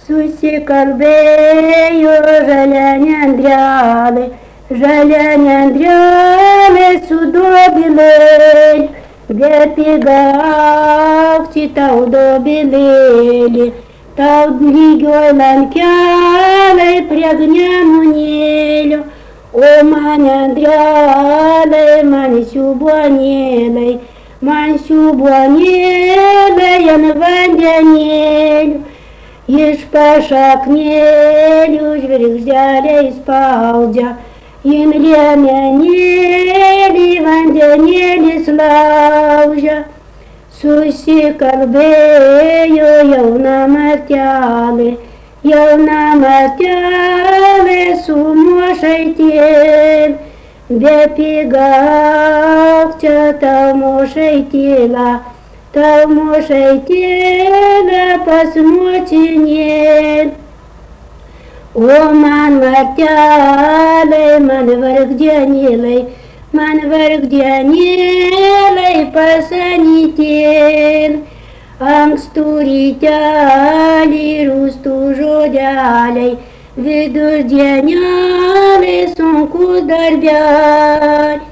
Susikalbėjo žalia nendrelė su dobilėliu, bepiga aukci tau dobilėlį, tau lygioj lankelai prie gnemunėlio, o man nendrelė, man siūbuonėlai ant vandenėlių. Iš pašaknėlių žvirgždeliai spaudžia, in liemenėlį vandenėlis laužia. Susikalbėjo jauna martelė su mošaitėl, bepigauk čia tau mošaitėlė pas močinėl. O man martelė, man vargdienėlai pasanytėl, ankstų rytelį rūstų žodeliai, vidurdienelį sunkus darbeliai.